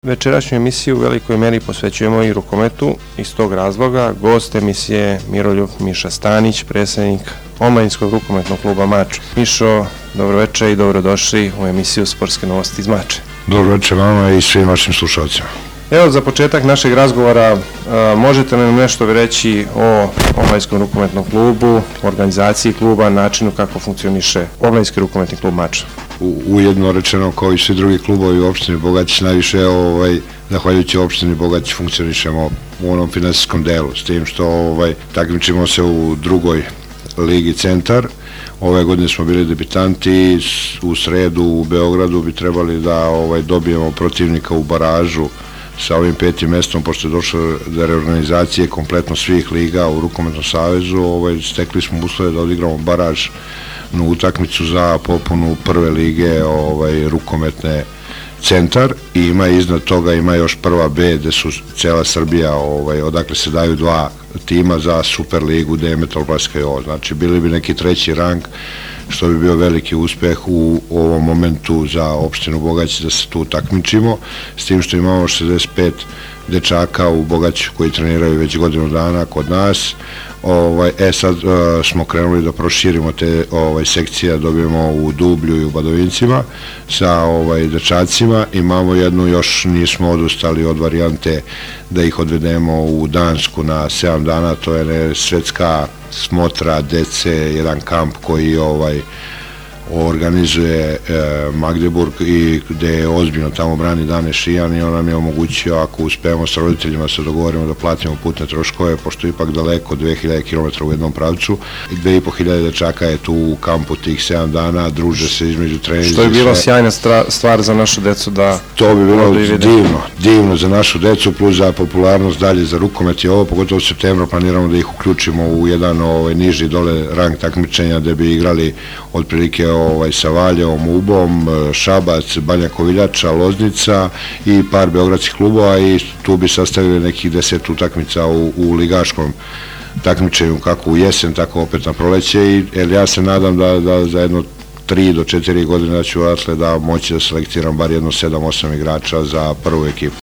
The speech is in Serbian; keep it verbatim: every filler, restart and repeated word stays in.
Večerašnju emisiju u velikoj meri posvećujemo i rukometu. Iz tog razloga gost emisije je Miroljub Miša Stanić, predsjednik omladinskog rukometnog kluba Mač. Mišo, dobroveče i dobrodošli u emisiju Sportske novosti iz Mače. Dobroveče vama i svim vašim slušalcima. Evo, za početak našeg razgovora, a, možete nam nešto reći o omladinskom rukometnom klubu, organizaciji kluba, načinu kako funkcioniše omladinski rukometni klub Mač? Ujedno rečeno, kao i svi drugi klubovi u opštini Bogać, najviše ovaj, zahvaljujući opštini Bogać funkcionišemo u onom finansijskom delu, s tim što ovaj, takmičimo se u drugoj ligi Centar. Ove godine smo bili debitanti, u sredu u Beogradu bi trebali da ovaj, dobijemo protivnika u baražu sa ovim petim mestom, pošto je došlo do reorganizacije kompletno svih liga u Rukometnom savezu. Ovaj, stekli smo uslove da odigramo baraž na utakmicu za popunu prve lige ovaj, rukometne Centar, i ima iznad toga ima još prva B gde su cela Srbija, ovaj, odakle se daju dva tima za Super ligu gde je Metalplaska i ovo. Znači bili bi neki treći rang, što bi bio veliki uspeh u ovom momentu za opštinu Bogać da se tu takmičimo, s tim što imamo šezdeset pet dečaka u Bogaću koji treniraju već godinu dana kod nas. Ovaj, e sad uh, smo krenuli da proširimo te ovaj, sekcije, dobijemo u Dublju i u Badovincima sa ovaj, dečacima. Imamo jednu, još nismo odustali od varijante da ih odvedemo u Dansku na sedam dana, to je ne, svetska smotra dece, jedan kamp koji ovaj, organizuje e, Magdeburg i gde je ozbiljno tamo brani Dane Šijan, i on nam je omogućio, ako uspemo s roditeljima se dogovorimo da platimo putne troškove, pošto je ipak daleko, dve hiljade kilometara u jednom pravcu, i dve i po hiljade dečaka je tu u kampu tih sedam dana, druže se između treninga. Što je bila sjajna stvar za našu decu da... To bi bilo divno, divno za našu decu, plus za popularnost dalje za rukomet i ovo, pogotovo u septembru planiramo da ih uključimo u jedan ovaj, niži dole rang takmičenja gde bi igrali otprilike ovaj, sa Valjevom, Ubom, Šabac, Banja Koviljača, Loznica i par beogradskih klubova, i tu bi sastavili nekih deset utakmica u, u ligaškom takmičenju, kako u jesen, tako opet na proleće, i jer ja se nadam da, da za jedno tri do četiri godine da ću odatle da moći da selektiram bar jedno sedam osam igrača za prvu ekipu.